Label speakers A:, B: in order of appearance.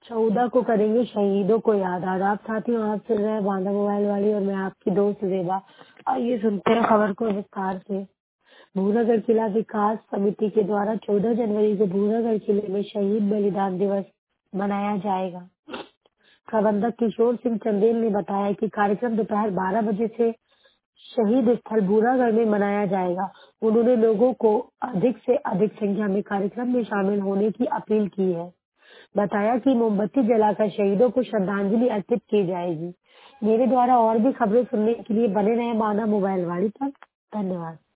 A: 14 को करेंगे शहीदों को याद। आदाब साथियों, आप सुन रहे हैं बांदा मोबाइल वाली और मैं आपकी दोस्त जेबा। आइए सुनते हैं खबर को विस्तार से। भूनागढ़ किला विकास समिति के द्वारा 14 जनवरी को भूनागढ़ किले में शहीद बलिदान दिवस मनाया जाएगा। प्रबंधक किशोर सिंह चंदेल ने बताया कि कार्यक्रम दोपहर 12 बजे से शहीद स्थल भूनागढ़ में मनाया जाएगा। उन्होंने लोगों को अधिक से अधिक संख्या में कार्यक्रम में शामिल होने की अपील की है। बताया कि मोमबत्ती जलाकर शहीदों को श्रद्धांजलि अर्पित की जाएगी। मेरे द्वारा और भी खबरें सुनने के लिए बने रहे माना मोबाइल वाली पर। धन्यवाद।